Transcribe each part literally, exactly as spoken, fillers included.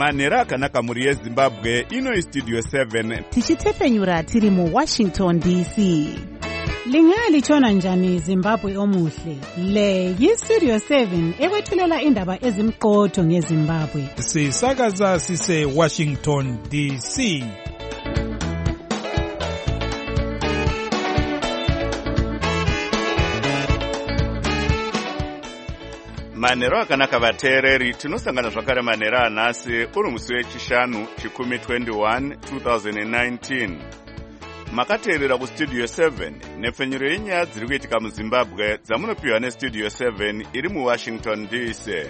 Manera akanaka muri yeZimbabwe, ino Studio seven. Tichitefenyura tiri mu Washington D C. Lingali chona njani Zimbabwe omuhle. Le yi Studio seven ewethulela indaba ezimqotho ngeZimbabwe. Sisakaza sise Washington D C. Manero akanaka vateereri, tinosangana zvakare manera anhasi uri musi wechishanu chikumi twenty-one twenty nineteen. Makateerera kuStudio seven nepfenyuro yenyaya dziri kuitika muZimbabwe dzamunopiwa neStudio seven iri muWashington D C.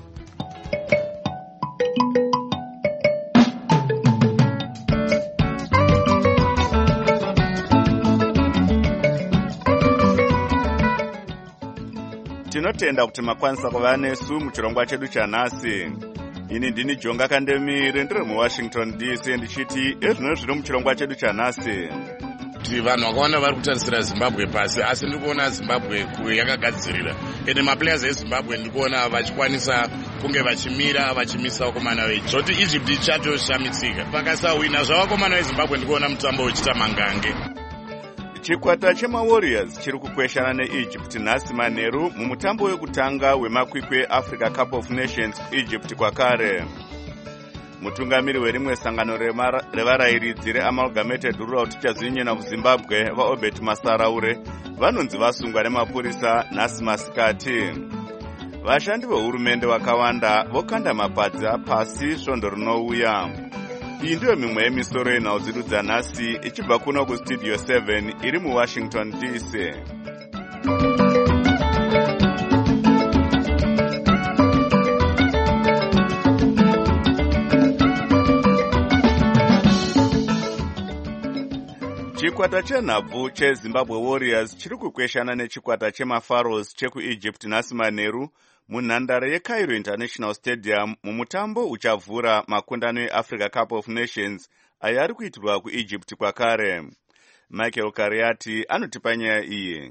Tinotenda kuti makwanisa kuva nesu muchirongwa chedu chanhasi. Ini ndini Jonga Kandemire ndiri muWashington D C ndichiti ezvino zviri muchirongwa chedu chanhasi. Kuti vanhu vakaona vari kutarisira Zimbabwe pasi, asi ndiri kuona Zimbabwe yakagadzirira. Ende maplayers eZimbabwe ndiri kuona vachikwanisa kunge vachimira vachimisa vakomana vechi. Zvoti Egypt ichatoshamisika. Pakasawina zvavakomana veZimbabwe ndiri kuona mutambo uchita mangange. Chikwata chemaWarriors chiri kukweshana neEgypt nhasi manheru mumutambo wekutanga wemakwikwi Africa Cup of Nations Egypt kwakare. Mutungamiri werimwe sangano revarairidzi reAmalgamated Rural Teachers Union of Zimbabwe vaObert Masaraure vanonzi vasungwa nemapurisa nhasi masikati. Vashandi vehurumende vakawanda vokanda mapadza pasi svondo rinouya. Iyi ndiyo mimwe yemisoro yenhau dzedu dzanhasi ichibva kuno kuStudio seven iri muWashington D C. Chikwata chenhabvu cheZimbabwe Warriors chiri kukweshana nechikwata chemaPharaohs chekuEgypt nhasi manheru munhandare yeCairo International Stadium mumutambo uchavhura makundano eAfrica Cup of Nations ayo ari kuitirwa kuEgypt kwakare. Michael Kariati anotipa nyaya iyi.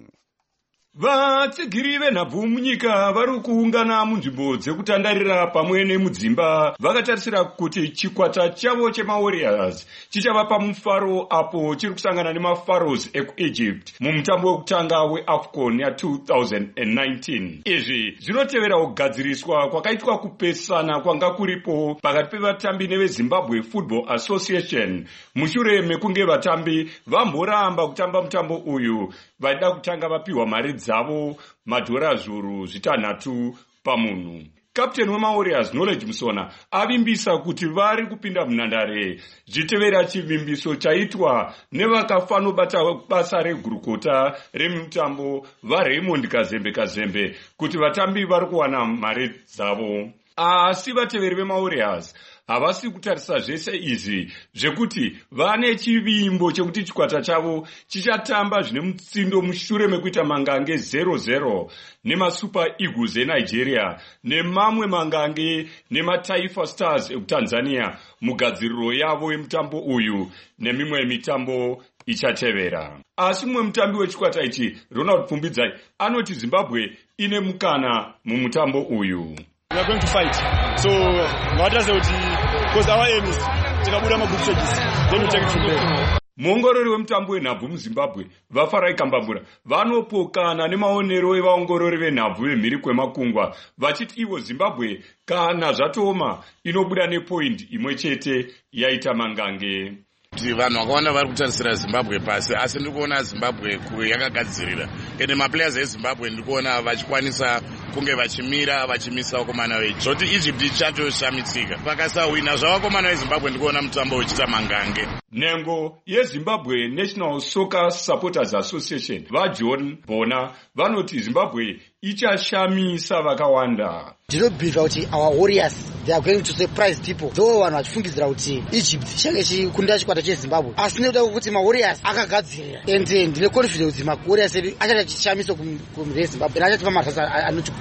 Vatsigiri venhabvu munyika vari kuungana munzvimbo dzekutandarira pamwe nemudzimba vakatarisira kuti chikwata chavo chemaWarriors chichava pamufaro apo chiri kusangana nemaPharaohs ekuEgypt mumutambo wekutanga weAFCON ya-twenty nineteen. Izvi zvinotevera kugadziriswa kwakaitwa kupesana kwanga kuripo pakati pevatambi neveZimbabwe Football Association mushure mekunge vatambi vamboramba kutamba mutambo uyu vaida kutanga vapiwa mari dzavo madhora zviuru zvitanhatu pamunhu. Kapteni wemaWarriors Knowledge Musona avimbisa kuti vari kupinda munhandare zvitevera chivimbiso chaitwa nevakafanobata basa regurukota remutambo vaRaymond Kazembe Kazembe kuti vatambi vari kuwana mari dzavo. Asi vateveri vemaWarriors havasi kutarisa zvese izvi zvekuti vane chivimbo chekuti chikwata chavo chichatamba zvine mutsindo mushure mekuita mangange zero zero nemaSuper Eagles eNigeria nemamwe mangange nemaTaifa Stars ekuTanzania mugadziriro yavo yemutambo uyu nemimwe mitambo ichatevera. Asi mumwe mutambi wechikwata ichi Ronald Pfumbidzai anoti Zimbabwe ine mukana mumutambo uyu. We are going to fight. So, what does it because our aim is tikabuda magroup stages, then we take it from there. Muongorori wemutambo wenhabvu muZimbabwe vaFarai Kambambura vanopokana nemaonero evaongorori venhabvu vemhiri kwemakungwa vachiti ivo Zimbabwe kana zvatooma inobuda nepoint imwe chete yaita mangange. Kuti vanhu vakaona vari kutarisira Zimbabwe pasi, asi ndiri kuona Zimbabwe yakagadzirira. Ende maplayers eZimbabwe ndiri kuona vachikwanisa kunge vachimira vachimisa vakomana vechi. Zvoti Egypt ichatoshamisika. Pakasawina zvavakomana veZimbabwe ndiri kuona mutambo uchita mangange. Nhengo yeZimbabwe National Soccer Supporters Association vaJohn Bona vanoti Zimbabwe ichashamisa vakawanda. Ndinobhiliva kuti our Warriors they are going to surprise people. Though vanhu vachifungidzira kuti Egypt chenge chikunda chikwata cheZimbabwe, asi nekuda kuti maWarriors akagadzirira ende ndine confidence kuti maWarriors edu achachamiswa kuMzimbabwe achatipa matasa anochiguta.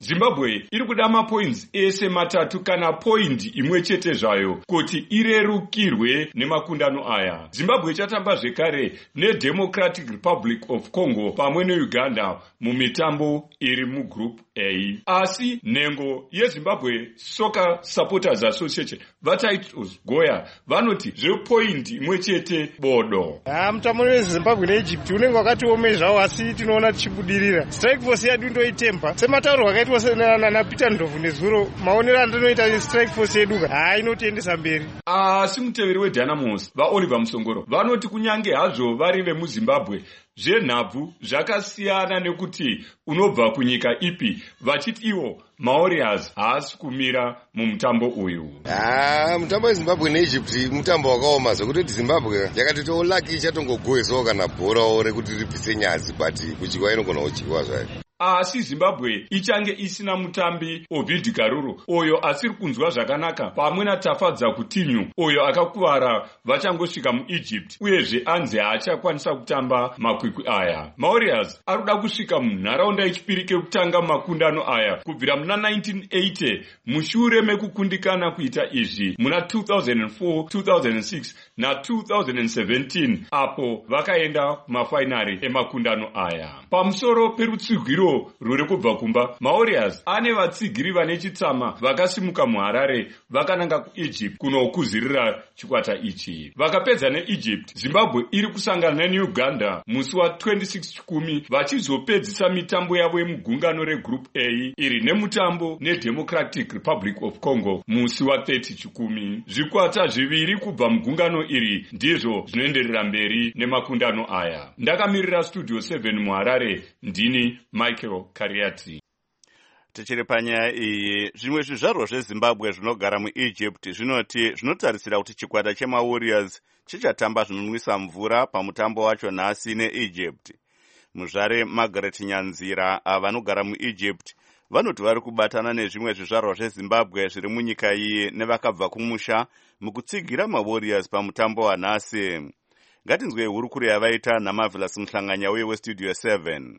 Zimbabwe iri kuda mapoints ese matatu kana point imwe chete zvayo kuti irerukirwe nemakundano aya. Zimbabwe ichatamba zvekare neDemocratic Republic of Congo pamwe neUganda mumitambo iri mugroup A. Asi nhengo yeZimbabwe Soccer Supporters Association vataitos Goya vanoti zvepoint imwe chete bodo. Ah, mutambo weZimbabwe neEgypt unenge wakatiomera zvawo asi tinoona tichibudirira. Strike force yedu ndoitemba. Sematauro akaitwa na Peter Ndlovu nezuro maonero andinoita strike force yedu ha inotiendesa mberi. Asi muteveri weDynamos vaOliver Musongoro vanoti kunyange hazvo vari vemuZimbabwe zvenhabvu zvakasiyana nekuti unobva kunyika ipi, vachiti ivo maOrias haasi kumira mumutambo uyu. Ah, mutambo weZimbabwe neEgypt mutambo wakaoma zvekutoti Zimbabwe yakatitowo lucky ichatongogowesawo kana bhorawo rekuti ripise nyazi but kuchikwa inogona kuchikwa zvayo. Asi Zimbabwe ichange isina mutambi Obidi Garuru oyo asiri kunzwa zvakanaka pamwe naTafadza Kutinyu oyo akakuvara vachangosvika muEgypt uyezve anzi haachakwanisa kutamba makwikwi aya. maOrias ari kuda kusvika munharaunda yechipiri kekutanga makundano aya kubvira muna nineteen eighty mushure mekukundikana kuita izvi muna two thousand four, two thousand six na two thousand seventeen apo vakaenda kumafainari emakundano aya. Pamusoro perutsigiro ruri kubva kumba, maOrias ane vatsigiri vane chitsama vakasimuka muHarare vakananga kuEgypt kunokuzirira chikwata ichi. Vakapedza neEgypt, Zimbabwe iri kusangana neUganda musi wa twenty-six chikumi vachizopedzisa mitambo yavo yemugungano regroup A iri nemutambo neDemocratic Republic of Congo musi wa thirty chikumi. Zvikwata zviviri kubva mugungano iri ndizvo zvinoenderera mberi nemakundano aya. Ndakamirira Studio seven muHarare, ndini Michael Kariati. Tichiri panyaya iyi, zvimwe zvizvarwa zveZimbabwe zvinogara muEgypt zvinoti zvinotarisira kuti chikwata chemaWarriors chichatamba zvinonwisa mvura pamutambo wacho nhasi neEgypt. Muzvare Margaret Nyanzira vanogara muEgypt vanoti vari kubatana nezvimwe zvizvarwa zveZimbabwe zviri munyika iyi nevakabva kumusha mukutsigira maWarriors pamutambo wanhasi. Ngatinzwe hurukuro yavaita naMarvelous Muhlanganya uye weStudio seven.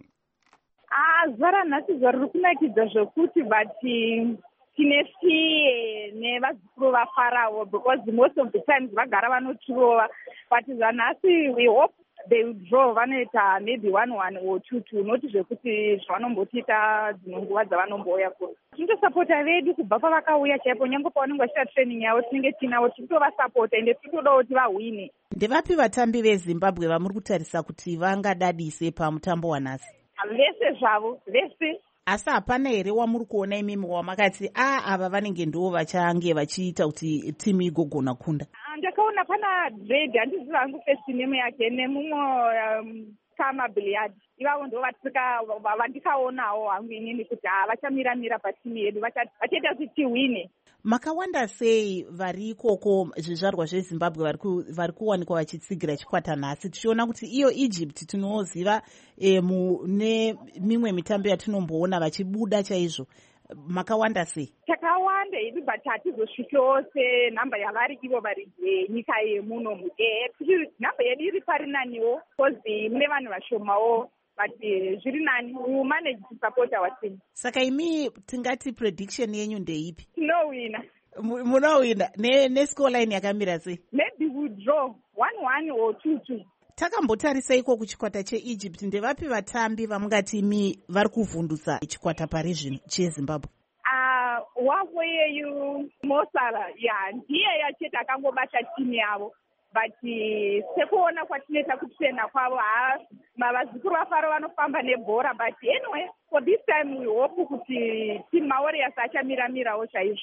Ah, zvara nhasi zvari kunakidza zvokuti bati tine fiye nevazukuru vaFarao because most of the times vagara vanotirova, but zvanhasi we hope they will draw vanoita maybe one one or two two, noti zvekuti zvavanombotiita dzinonguva dzavanombouya kuno. Tinotosapota vedu kubva pavakauya chaipo, nyange pavanenge vachiita training yavo tinenge tinavo, tinotovasapota ende tinotodawo kuti vahwine. Ndevapi vatambi veZimbabwe vamuri kutarisa kuti vangadadise pamutambo wanhasi? Vese zvavo, vese. Asi hapana here wamuri kuona imimi wamakati a ava vanenge ndo vachange vachiita kuti timu igogona kunda? Ndakaona pana Dread, handiziva hangu first name yake, nemumwe um, Kama Billiard. Ivavo ndo vatika vandikaonawo hangu inini kuti ah vachamira-mira patimu yedu, vachaita kuti tiwine. Makawanda sei vari ikoko zvizvarwa zveZimbabwe vari kuwanikwa vachitsigira chikwata nhasi, tichiona kuti iyo Egypt tinoziva e, mune mimwe mitambo yatinomboona vachibuda chaizvo. Makawanda sei? Takawanda idu but hatizosvikewo senhamba yavari ivo vari nyika yemuno mude. Nhamba yedu iri pari naniwo because mune vanhu vashomawo, but zviri nani, we manage to support our team. Saka imi tingati prediction yenyu ndeipi? Tinowina. Munowina nescoreline yakamira sei? Maybe we draw one one or two two. Takambotarisa iko kuchikwata cheEgypt, ndevapi vatambi vamungati imi vari kuvhundutsa chikwata pari zvino cheZimbabwe? Ah, uh, wavo yeyu Mosala, ya ndiye yacheta akangobata timu yavo. But sekuona kwatinoita kutrena kwavo, ha mavazukuru vaFarao vanofamba nebhora, but anyway for this time we hope kuti team maWarriors achamira-mirawo chaizvo.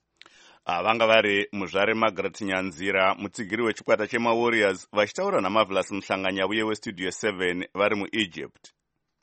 Vanga vari muzvare Margaret Nyanzira, mutsigiri wechikwata chemaWarriors, vachitaura naMarvelous Muhlanganya uye weStudio seven vari muEgypt.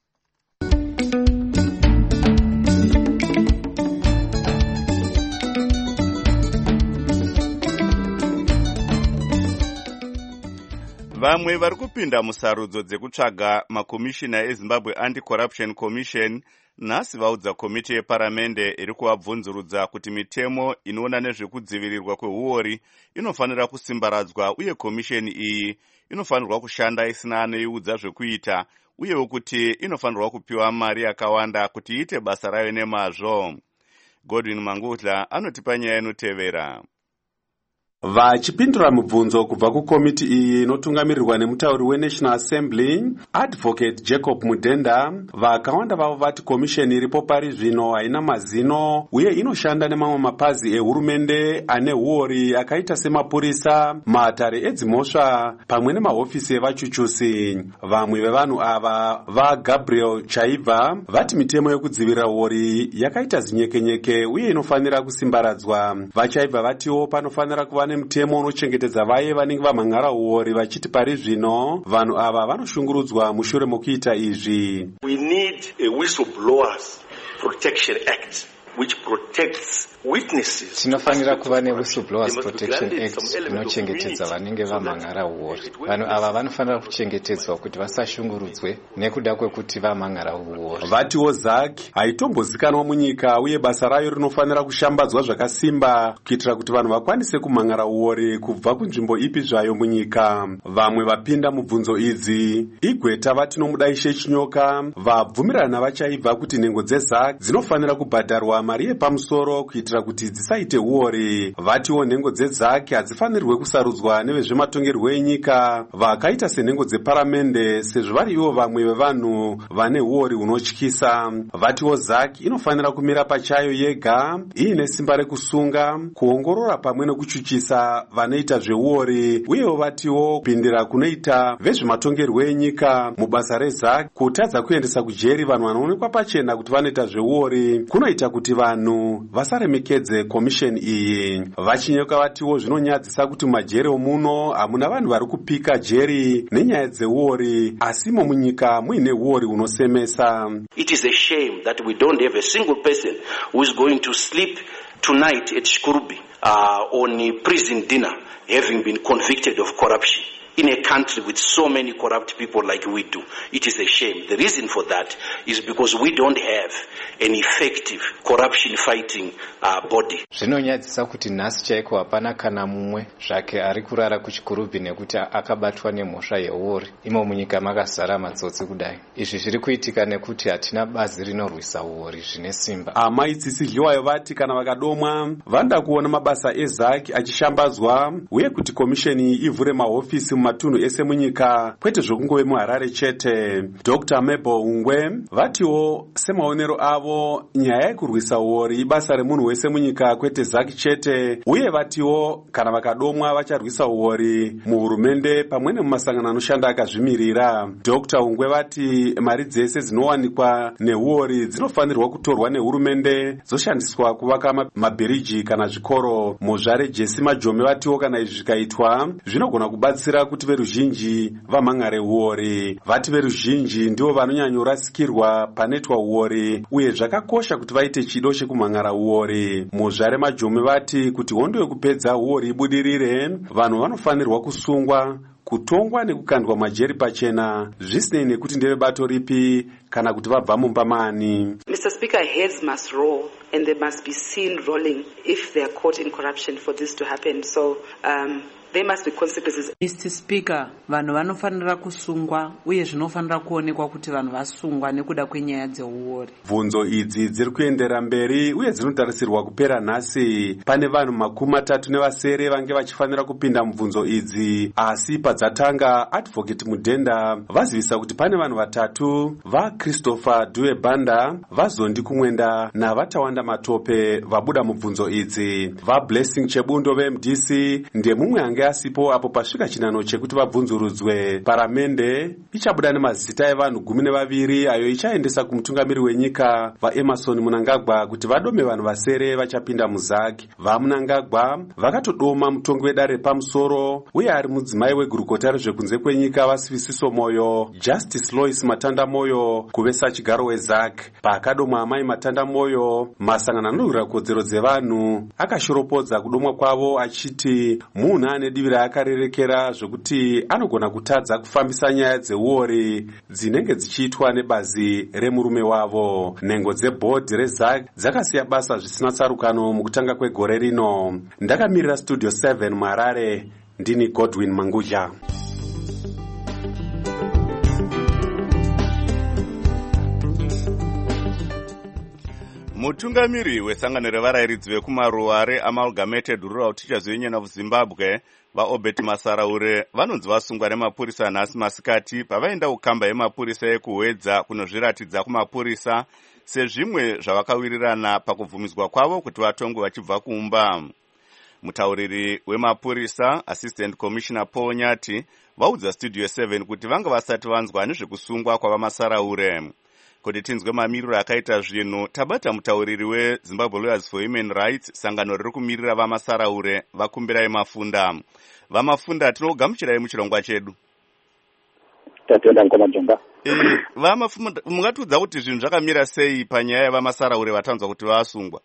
Vamwe vari kupinda musarudzo dzekutsvaga makomishina eZimbabwe Anti-Corruption Commission nhasi vaudza komiti yeparamende iri kuvabvunzurudza kuti mitemo inoona nezvekudzivirirwa kwehuori inofanira kusimbaradzwa uye komisheni iyi inofanirwa kushanda isina anoiudza zvekuita uyewo kuti inofanirwa kupiwa mari yakawanda kuti iite basa rayo nemazvo. Godwin Mangudla anotipa nyaya inotevera. Vachipindura mubvunzo kubva kukomiti iyi inotungamirirwa nemutauri weNational Assembly, Advocate Jacob Mudenda, vakawanda vavo vati komisheni iripo pari zvino haina mazino uye inoshanda nemamwe mapazi ehurumende ane huori akaita semapurisa, mahatare edzimhosva pamwe nemahofisi evachuchusi. Vamwe vevanhu ava vaGabriel Chaibva vati mitemo yekudzivirira huori yakaita zinyekenyeke uye inofanira kusimbaradzwa. VaChaibva vatiwo panofanira kuva nemutemo unochengetedza vaye vanenge vamhan'ara huori vachiti pari zvino vanhu ava vanoshungurudzwa mushure mokuita izvi. We need a Whistleblowers Protection Act which protects witnesses. Tinofanira kuva neWhistleblowers Protection Act inochengetedza vanenge vamhan'ara huori. Vanhu ava vanofanira kuchengetedzwa kuti vasashungurudzwe nekuda kwekuti vamhan'ara huori. Vatiwo Zaki haitombozikanwa munyika uye basa rayo rinofanira kushambadzwa zvakasimba kuitira kuti vanhu vakwanise kumhan'ara huori kubva kunzvimbo ipi zvayo munyika. Vamwe vapinda mubvunzo idzi Igweta vati nomudaishe Chinyoka vabvumirana navaChaibva kuti nhengo dzeZaki dzinofanira kubhadharwa mari yepamusoro kuitira kuti dzisaite huori. Vatiwo nhengo dzeZaki hadzifanirwe kusarudzwa nevezvematongerwo enyika vakaita senhengo dzeparamende sezvo vari ivo vamwe vevanhu vane huori hunotyisa. Vatiwo Zaki inofanira kumira pachayo yega iine simba rekusunga, kuongorora pamwe nekuchuchisa vanoita zvehuori uyewo vatiwo kupindira kunoita vezvematongerwo enyika mubasa reZaki kutadza kuendesa kujeri vanhu vanoonekwa pachena kuti vanoita zvehuori kunoita kuti vanhu vasaremekedze komisheni iyi. VaChinyoka vatiwo zvinonyadzisa kuti mumajeri omuno hamuna vanhu vari kupika jeri nenyaya dzehuori asimo munyika muine huori hunosemesa. It is a shame that we don't have a single person who is going to sleep tonight at Shkurubi uh, on a prison dinner having been convicted of corruption. In a country with so many corrupt people like we do, it is a shame. The reason for that is because we don't have an effective corruption fighting uh, body. Zvinonyadzisa kuti nhasi chaiko hapana kana mumwe zvake ari kurara kuChikurubi nekuti akabatwa nemhosva yehuori. Imo munyika makazara matsotsi kudai. Izvi zviri kuitika nekuti hatina bazi rinorwisa huori zvine simba. Amai Tsitsidliwayo vati kana vakadomwa vanda kuona mabasa eZaki achishambadzwa uye kuti komisheni ivhure mahofisi matunhu ese munyika kwete zvokungove muHarare chete. Doctor Mabel Ungwe vatiwo semaonero avo nyaya yekurwisa huori ibasa remunhu wese munyika kwete Zaki chete uye vatiwo kana vakadomwa vacharwisa huori muhurumende pamwe nemumasangano anoshanda akazvimirira. Doctor Ungwe vati mari dzese dzinowanikwa nehuori dzinofanirwa kutorwa nehurumende dzoshandiswa kuvaka mabhiriji kana zvikoro. Muzvare Jesse Majome vatiwo kana izvi zvikaitwa zvinogona kubatsira kuti veruzhinji vamhan'are huori. Vati veruzhinji ndivo vanonyanyorasikirwa panoitwa huori uye zvakakosha kuti vaite chido chekumhan'ara huori. Muzvare Majome vati kuti hondo yekupedza huori ibudirire vanhu vanofanirwa kusungwa, kutongwa nekukandwa majeri pachena zvisinei nekuti ndevebato ripi kana kuti vabva mumba mani. Mister Speaker, heads must roll and they must be seen rolling if they are caught in corruption for this to happen. So um, there must be consequences. Mister Speaker, vanhu vanofanira kusungwa uye zvinofanira kuonekwa kuti vanhu vasungwa nekuda kwenyaya dzehuori. Bvunzo idzi dziri kuendera mberi uye dzinotarisirwa kupera nhasi. Pane vanhu makumi matatu nevasere vange vachifanira kupinda mubvunzo idzi, asi padzatanga Advocate Mudenda vazivisa kuti pane vanhu vatatu, vaChristopher Due Banda, vaZondi Kumwenda navatawanda Matope vabuda mubvunzo idzi. VaBlessing Chebundo veM D C ndemumwe ange asipo apo pasvika chinano chekuti vabvunzurudzwe. Paramende ichabuda nemazita evanhu gumi nevaviri ayo ichaendesa kumutungamiri wenyika vaEmerson Mnangagwa kuti vadome vanhu vasere vachapinda muZaki. VaMnangagwa vakatodoma mutongi wedare repamusoro uye ari mudzimai wegurukota rezvekunze kwenyika vaSivisiso Moyo, Justice Lois Matanda Moyo kuvesa chigaro weZaki. Paakadomwa amai Matanda Moyo, masangano anorwira kodzero dzevanhu akashoropodza kudomwa kwavo achiti munhu ane divi raakarerekera zvokuti anogona kutadza kufambisa nyaya dzehuori dzinenge dzichiitwa nebazi remurume wavo. Nhengo dzebhodhi reZaki dzakasiya basa zvisina tsarukano mukutanga kwegore rino. Ndakamirira Studio seven muHarare, ndini Godwin Mangudla. Mutungamiri wesangano revarayiridzi vekumaruare Amalgamated Rural Teachers Union of Zimbabwe vaObert Masaraure vanonzi vasungwa nemapurisa nhasi masikati pavaenda kukamba yemapurisa ekuhwedza kunozviratidza kumapurisa sezvimwe zvavakawirirana pakubvumidzwa kwavo kuti vatongwe vachibva kumba. Mutauriri wemapurisa Assistant Commissioner Paul Nyati vaudza Studio seven kuti vanga vasati vanzwa nezvekusungwa kwavamasaraure. Kuti tinzwe mamiriro akaita zvinhu, tabata mutauriri weZimbabwe Lawyers for Human Rights, sangano riri kumirira vamasaraure, vakumbirai Mafunda. Vamafunda tinogamuchirai muchirongwa chedu. Tatenda ngoma jonga. Eh, vamafunda mungatiudza kuti zvinhu zvakamira sei panyaya yevamasaraure vatanzwa kuti vasungwa?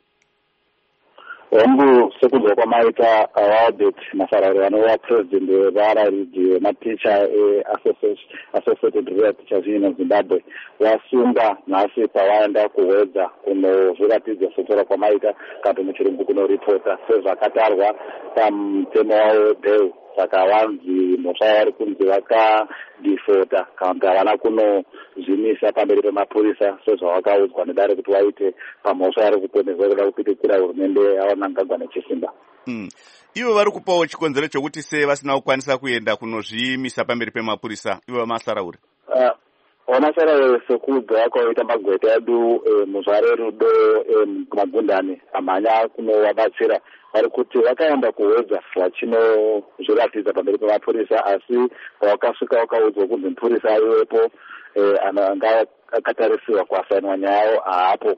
Wangu sekunzwa kwamaita vaObert Masaraure vanova president wevarayiridzi vematicha eAssociated Rural Teachers Union of Zimbabwe vasunga nhasi pavaenda kuhwedza kunozviratidza sotora kwamaita kana muchirungu kunoripota sezvakatarwa pamutemo wavo webhel. Saka vanzi mhosva vari kunzi vakadhifota kana kuti havana kunozvimisa pamberi pemapurisa sezvavakaudzwa nedare kuti vaite pamhosva vari kuponesa kuda kupitikira hurumende yavanangagwa nechisimba. Mm. Ivo vari kupawo chikonzero chokuti sei vasina kukwanisa kuenda kunozvimisa pamberi pemapurisa ivo vamasaraure? Uh, vamasaraure sekubva vakaita magweta edu eh, muzvare rudo eh, kumagundani amhanya kunovabatsira vari kuti vakaenda kuhwedza vachinozviratidza pamberi pemapurisa asi vakasvika vakaudzwa kunzi mupurisa aiwepo eh, anga akatarisiwa kuasainwa nyaya yavo haapo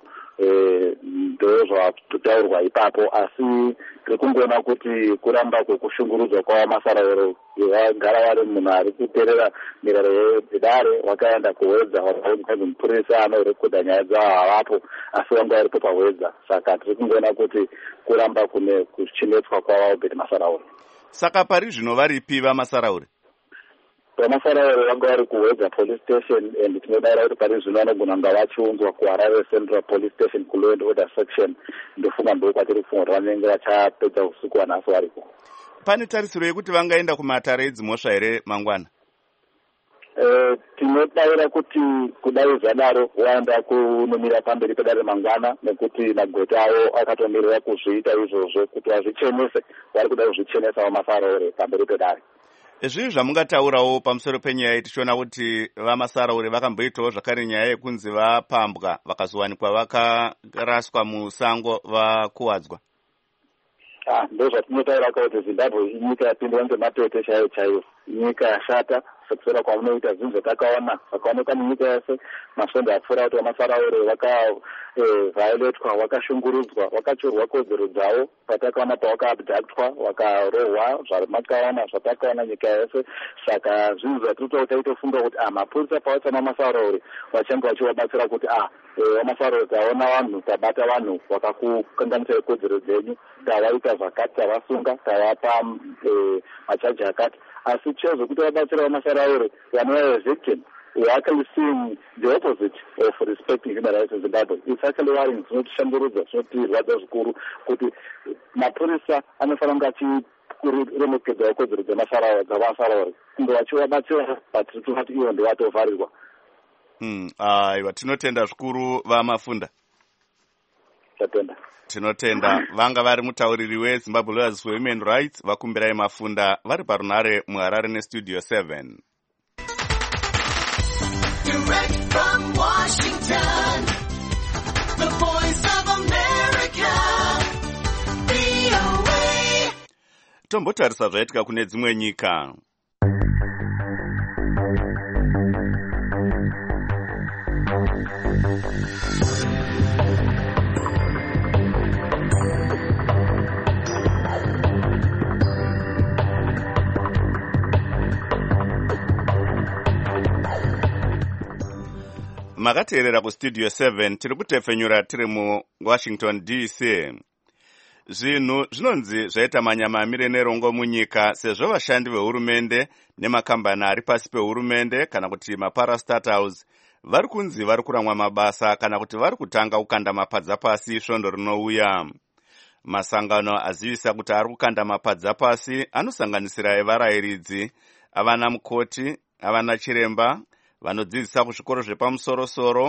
ndo zvataurwa ipapo asi tiri kungoona kuti kuramba kwekushungurudzwa kwavamasarauro vagara vari munhu ari kuteerera mirayiro yedare vakaenda kuhwedza vakaunzi mupurisa anorekodha nyaya dzavo havapo asi vanga varipo pahwedza saka tiri kungoona kuti kuramba kune kuchinetswa kwavaObert Masaraure. Saka pari zvino varipi vamasaraure? Vamasaraure vanga vari kuhwedza police station and tinodara kuti pari zvino vanogona kunga vachiunzwa kuHarare Central Police Station ku Law and Order section. Ndofunga ndo kwatiri kufunga kuti vanenge vachapedza usiku vanhasi varipo. Pane tarisiro yekuti vangaenda kumatare edzimhosva here mangwana? Eh, tinodaira kuti kudai zvadaro waenda kunomira pamberi pedare mangwana nekuti magweta avo akatomirira kuzviita izvozvo kuti vazvichenese vari kuda kuzvichenesa vamasaraure pamberi pedare. Zvii zvamungataurawo pamusoro penyaya tichiona kuti vamasaraure vakamboitawo zvakare nyaya yekunzi vapambwa vakazowanikwa vakaraswa musango vakuwadzwa? Ah, ndo zvatinotaura kuti Zimbabwe inyika yapindwa ngematete chaiyo chaiyo, nyika yashata sekusera kwamunoita zvinhu zvatakaona zvakaoneka munyika yese masvondo apfuura kuti vamasaraure vakavhayoletwa vakashungurudzwa vakachorwa kodzero dzavo patakaona pavakaabductwa vakarohwa zvamakaona zvatakaona nyika yese. Saka zvinhu zvatiri taitofunga kuti ah mapurisa pavatsama vamasaraure vachange vachivabatsira kuti ah vamasaraure taona vanhu tabata vanhu vakakukanganisai kodzero dzenyu tavaita zvakati tavasunga tavapa machaji akati asi chose kuti vabatsira vamasaraure vanova victim. We are actually seeing the opposite of respecting human rights in Zimbabwe. It's actually worrying. It's not shamburudza, it's not rwadza zvikuru kuti mapurisa anofanira kunge achiremekedza kodzero dzevamasaraure kunge vachivabatsira but tiri kuti ivo ndovatovharirwa. Mm, aiwa tinotenda zvikuru Vamafunda. Tatenda. Tinotenda vanga vari mutauriri weZimbabwe Lawyers for Human Rights vakumbirai Mafunda vari parunare muHarare neStudio seven. Direct from Washington, the voice of America, V O A. Tombotarisa zvaitika kune dzimwe nyika. Makateerera kuStudio seven tiri kutefenyura tiri muWashington D C. Zvinhu zvinonzi zvaita manyamamire nerongo munyika sezvo vashandi vehurumende nemakambani ari pasi pehurumende kana kuti maparastatals vari kunzi vari kuramwa mabasa kana kuti vari kutanga kukanda mapadza pasi svondo rinouya. Masangano azivisa kuti ari kukanda mapadza pasi anosanganisira evarayiridzi, avana mukoti, avana chiremba, vanodzidzisa kuzvikoro zvepamusoro-soro,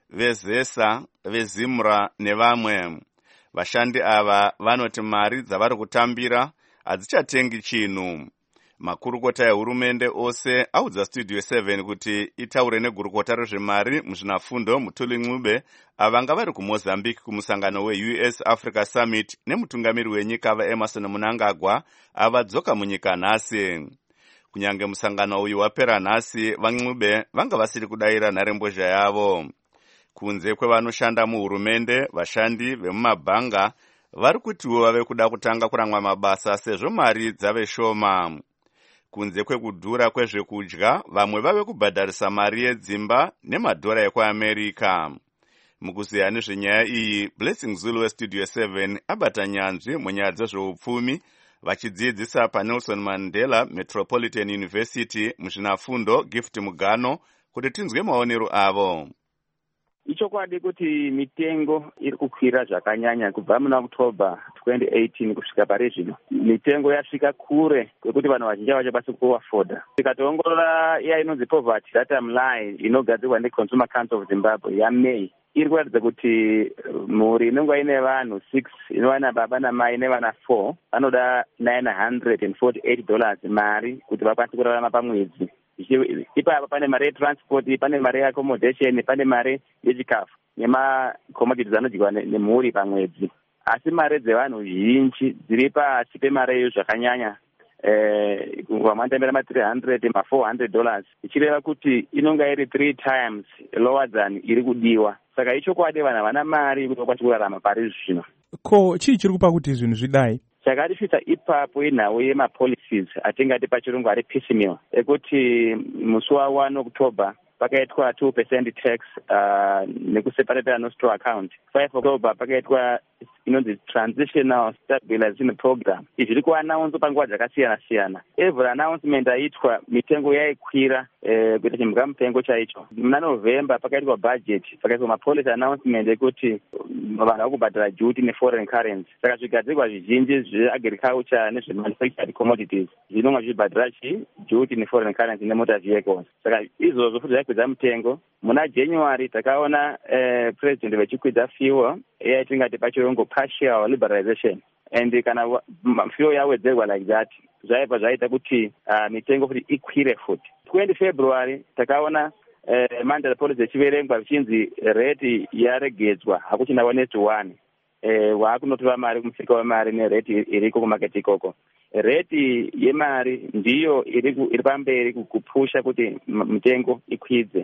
vezesa, vezimra nevamwe. Vashandi ava vanoti mari dzavari kutambira hadzichatengi chinhu. Makurukota ehurumende ose audza Studio seven kuti itaure negurukota rezvemari muzvinafundo Mutuli Ncube avanga vari kuMozambique kumusangano we-U S Africa Summit nemutungamiri wenyika vaEmerson Mnangagwa avadzoka munyika nhasi. Kunyange musangano uyu wapera nhasi, vaNcube vanga vasiri kudayira nharembozha yavo. Kunze kwevanoshanda muhurumende, vashandi vemumabhanga vari kutiwo vave kuda kutanga kuramwa mabasa sezvo mari dzave shoma. Kunze kwekudhura kwezvekudya, vamwe vave kubhadharisa mari yedzimba nemadhora ekuAmerika. Mukuziya nezvenyaya iyi, Blessing Zulu weStudio seven abata nyanzvi munyaya dzezveupfumi vachidzidzisa paNelson Mandela Metropolitan University muzvinafundo Gift Mugano kuti tinzwe maonero avo. Ichokwadi kuti mitengo iri kukwira zvakanyanya kubva muna October twenty eighteen kusvika pari zvino. Mitengo yasvika kure kwekuti vanhu vazhinji havachakwanisi kuafoda. Tikatoongorora iya inonzi poverty data line inogadzirwa neConsumer Council of Zimbabwe yaMay iri kuratidza kuti mhuri inenge ine vanhu six inova nababa namai nevana four vanoda nine hundred forty-eight dollars mari kuti vakwanise kurarama pamwedzi. Ipapa pane mari yetransport, pane mari yeaccommodation, pane mari yechikafu nemacommodities anodyiwa nemhuri pamwedzi. Asi mari dzevanhu zhinji dziri pasi pemari iyo zvakanyanya. Eh, vamandambira ma three hundred ma four hundred dollars. Ichireva kuti inonga iri three times lower than iri kudiwa. Saka ichokwadi vanhu havana mari kuti vakwanise kurarama pari zvino. Ko chii chiri kupa kuti zvinhu zvidai? Chakatishvitsa ipapo inhau yemapolicies atingati pachirungu ari piecemeal ekuti musi wa one October pakaitwa two percent tax uh, nekuseparata nostro account. five October pakaitwa inonzi transitional stabilization program. Izvi zviri kuannounce panguva dzakasiyana siyana. Every announcement aitwa mitengo yaikwira eh, kuita chimhuka mupengo chaicho. Muna November pakaitwa budget, pakaitwa mapolicy announcement ekuti vanhu vakubhadhara duty neforeign currency. Saka zvigadzirwa zvizhinji zveagriculture nezvemanufactured commodities zvinonga zvibhadhara chi duty neforeign currency nemotor vehicles. Saka izvozvo futi zvakwidza mutengo. Muna January takaona eh, president vechikwidza fuel yaitingati pachirungu partial liberalization, and kana fuel yawedzerwa like that zvaibva zvaita kuti uh, mitengo futi ikwire futi. twenty February takaona uh, mandate policy ichiverengwa vichinzi rate yaregedzwa hakuchina honest one. Eh, waakunotora mari kumusika wemari nerate iriko kumarket ikoko. Rate yemari ndiyo iri iri pamberi kupusha kuti mitengo ikwidze.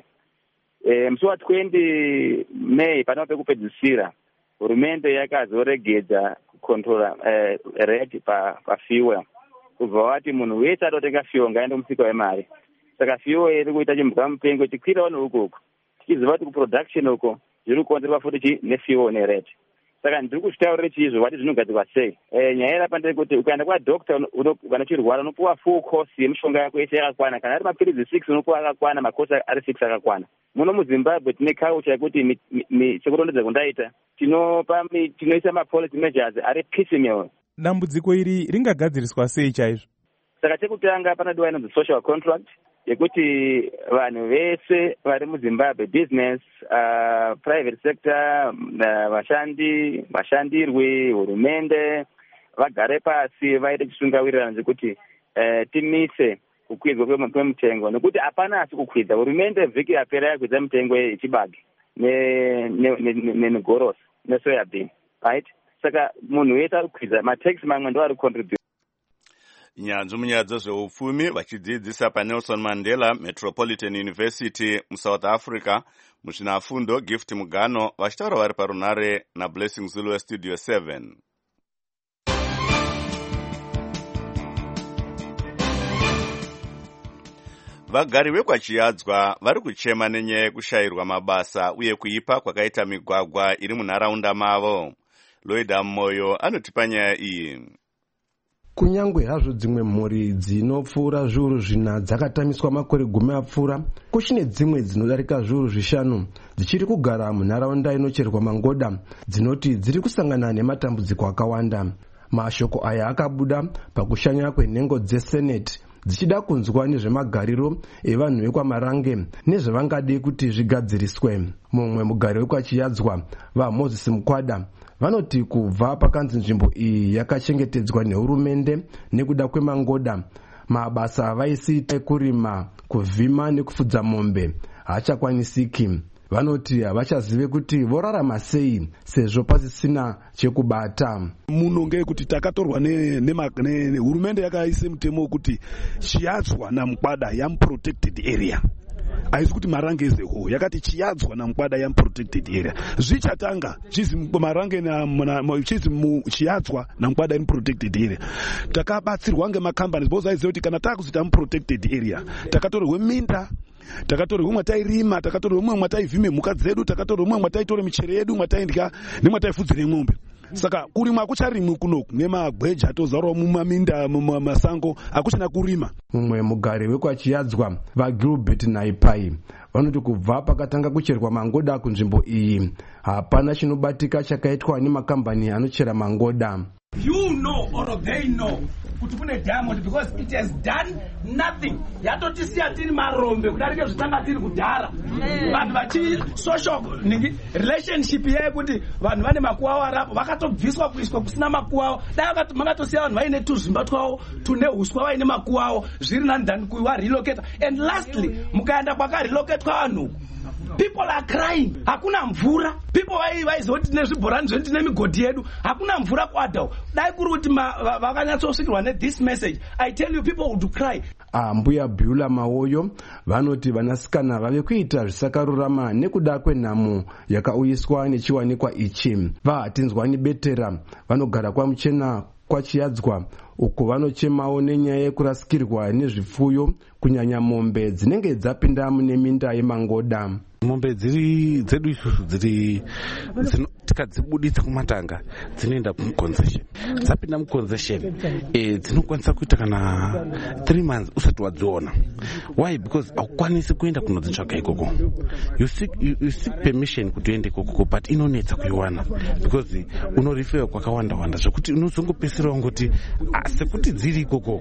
Eh, musi wa twenty May panova pekupedzisira hurumende yakazoregedza kukontrola eh, rate pa pa fuel. Kubva wati munhu wese atotenga fuel ngaende kumusika wemari. Saka fuel iri kuita chimhuka mupengo chikwira neukuku. Tichiziva kuti kuproduction uko zviri kukonzerwa futi chi nefuel nerate. Saka ndiri kutaurira chizvo vati zvinogadzirwa sei. Eh, nyaya irapa ndeyekuti ukaenda kwadoctor kana uchirwara unopuwa full course yemishonga yako yese yakakwana. Kana ari mapirizi six unopuwa akakwana, makosi ari six akakwana. Muno muZimbabwe tine culture yekuti sekurondedza kundaita tinopa tinoisa mapolicy measures ari piecemeal. Dambudziko iri ringagadziriswa sei chaizvo? Saka chekutanga panodiwa inonzi social contract yekuti vanhu vese vari muZimbabwe, business, uh, private sector, uh, vashandi, vashandirwi, hurumende vagare pasi vaite chisungawirirano chekuti uh, timise kukwidzwa kwemutengo nekuti hapana asi kukwidza. Hurumende vhiki yapera yakwidza mutengo yechibage negorosi nesoya bean, right? Saka munhu wese ari kukwidza, matax mamwe ndo ari contribute. Nyanzvi munyaya dzezveupfumi vachidzidzisa paNelson Mandela Metropolitan University muSouth Africa muzvinafundo Gift Mugano vachitaura vari parunare naBlessing Zulu weStudio seven. Vagari vekwachiyadzwa vari kuchema nenyaya yekushayirwa mabasa uye kuipa kwakaita migwagwa iri munharaunda mavo. Lloyd Moyo anotipa nyaya iyi. Kunyangwe hazvo dzimwe mhuri dzinopfuura zviuru zvina dzakatamiswa makore gumi apfuura, kuchine dzimwe dzinodarika zviuru zvishanu dzichiri kugara munharaunda inocherwa mangoda dzinoti dziri kusangana nematambudziko akawanda. Mashoko aya akabuda pakushanya kwenhengo dzeseneti dzichida kunzwa nezvemagariro evanhu vekwamarange nezvavangade kuti zvigadziriswe. Mumwe mugari wekwachiyadzwa vaMoses Mukwada vanoti kubva pakanzi nzvimbo iyi yakachengetedzwa nehurumende nekuda kwemangoda, mabasa avaisiita ekurima, kuvhima nekufudza mombe haachakwanisiki. Vanoti havachazive kuti vorarama sei sezvo pasisina chekubata. Muno ngekuti takatorwa nehurumende yakaise mutemo wekuti Chiyadzwa naMukwada yam protected area. Haisi kuti Marange as a whole, yakati Chiyadzwa naMukwada yam protected area. Zvichatanga chizi Marange na chizi Chiyadzwa naMukwada in protected area. Takabatsirwa ngemacompanies boza aiziva kuti kana takuziita mu protected area takatorwa minda, takatorwa mwatairima, takatorwa mwe mwataivhime mhuka dzedu, takatorwa mwe mwataitore michero yedu, mwataindya nemwataifudzire ng'ombe. Saka kurima akucharimwi kunoku nemagweja atozarawo mumaminda mumasango akuchina kurima. Mumwe mugari wekwachiyadzwa vaGilbert Naipai vanoti kubva pakatanga kucherwa mangoda kunzvimbo iyi hapana chinobatika chakaitwa nemakambani anochera mangoda. You know or they know kuti kune diamond because it has done nothing. Yatotisiya tiri marombe kudarika zvitanga tiri kudhara. Vanhu vachi social relationship yaye kuti vanhu vane makuwawo arapo vakatobviswa kuiswa kusina makuwawo. Dai vakati makatosiya vanhu vaine tuzvimba twavo tune huswa vaine makuwawo zviri nani than kuwa relocate. And lastly mukaenda kwaka relocate vanhu, people are crying. Hakuna mvura. People vai vaizoti nezvibhorani zvedu tine migodhi yedu. Hakuna mvura kwadao. Dai kuri kuti vakanyatsosvikirwa ne this message, I tell you people would cry. Ambuya Beulah Mawoyo vanoti vanasikana vave kuita zvisakarurama nekuda kwenhamo yakauyiswa nechiwanikwa ichi. Vahatinzwani Betera vanogara kwaMuchena kwachiyadzwa uko vanochemawo nenyaya yekurasikirwa nezvipfuyo kunyanya mombe dzinenge dzapinda mune minda yemangoda. Mombe dziri dzedu isusu dziri tikadzibuditsa kumatanga dzinoenda muconcession, dzapinda muconcession eh dzinokwanisa kuita kana three months usati wadziona. Why? Because haukwanisi kuenda kunodzitsvaga ikoko. You seek, you, you seek permission kuti uende ikoko but inonetsa kuiwana because unorifewa kwakawanda wanda zvokuti unozongopesera ngoti sekuti dziri ikoko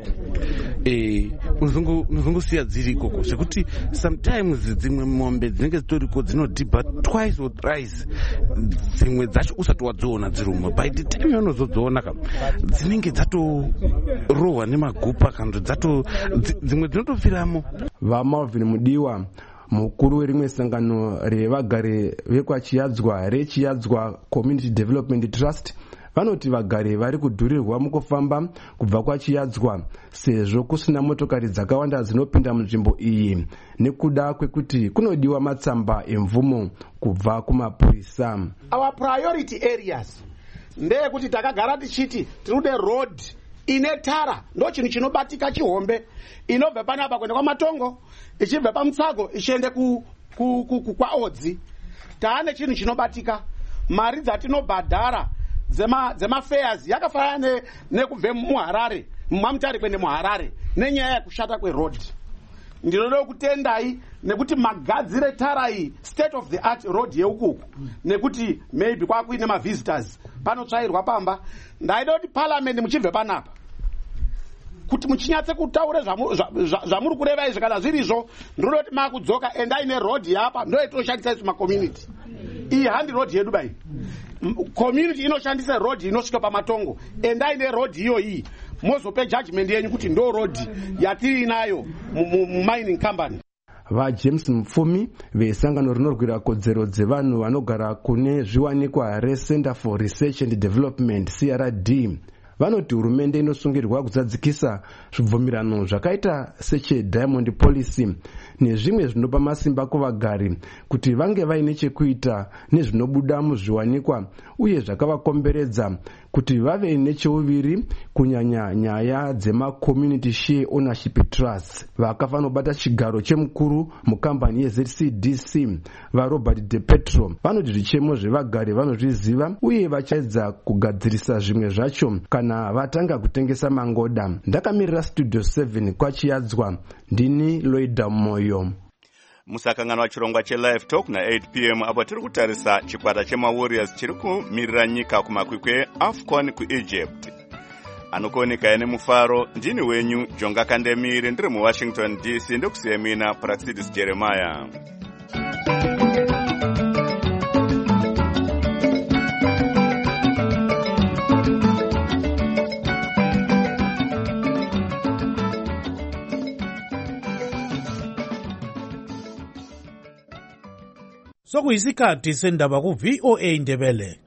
eh unozongosiya dziri ikoko zvekuti sometimes dzimwe mombe dzinenge dzitoriko dzinodhibha twice or thrice dzimwe dzacho usati wadziona dzirumwe by the time yaunozodziona kam dzinenge dzatorohwa nemagupa kana dzato dzimwe dzinotofiramo. VaMalvin Mudiwa mukuru werimwe sangano revagari vekwachiyadzwa rechiyadzwa Community Development Trust vanoti vagari vari kudhurirwa mukufamba kubva kwachiyadzwa sezvo kusina motokari dzakawanda dzinopinda munzvimbo iyi nekuda kwekuti kunodiwa matsamba emvumo kubva kumapurisa. Our priority areas ndeyekuti takagara tichiti tirude road ine tara, ndo chinhu chinobatika chihombe inobva panapa kuenda kwaMatongo ichibva paMutsago ichiende ku, ku, ku, ku kwaOdzi. Taane chinhu chinobatika, mari dzatinobhadhara dzema dzema fares yakafanana nekubve muHarare muMamutare kwende muHarare nenyaya yekushata kweroad. Ndinoda kutendai nekuti magadzire tara iyi state of the art road yeuku nekuti maybe kwakuine ma visitors panotsvairwa pamba. Ndaida kuti parliament muchibve panapa kuti muchinyatse kutaura zvamuri kureva izvi kana zvirizvo ndinoda kuti makudzoka endai neroad yapa ndo yetinoshandisa isu macommunity. Iyi handi road yedu bai. Community inoshandisa road inosvika paMatongo, endai neroad iyo iyi mozope judgment yenyu kuti ndo road yatiri inayo mining company. VaJames Mupfumi vesangano rinorwira kodzero dzevanhu vanogara kune zviwanikwa reCenter for Research and Development C R D vanoti hurumende inosungirwa kuzadzikisa zvibvumirano zvakaita secheDiamond Policy nezvimwe zvinopa masimba kuvagari kuti vange vaine chekuita nezvinobuda muzviwanikwa uye zvakavakomberedza kuti vave necheuviri kunyanya nyaya dzema-community share ownership trusts. Vakafanobata chigaro chemukuru mukambani yeZ C D C vaRobert De Petro vanoti zvichemo zvevagari vanozviziva uye vachaedza kugadzirisa zvimwe zvacho kana vatanga kutengesa mangoda. Ndakamirira Studio seven kwachiyadzwa, ndini Loida Moyo. Musakangana wa chirongwa che live talk na eight p m apo tiri kutarisa chikwata chema Warriors chiri kumirira nyika kumakwikwi AFCON ku Egypt. anokuoneka nemufaro. Ndini wenyu Jonga Kandemire, ndiri muWashington D C. Ndokusiya mina Praxidis Jeremiah. Sokuyisikhathi sendaba ku V O A Ndebele.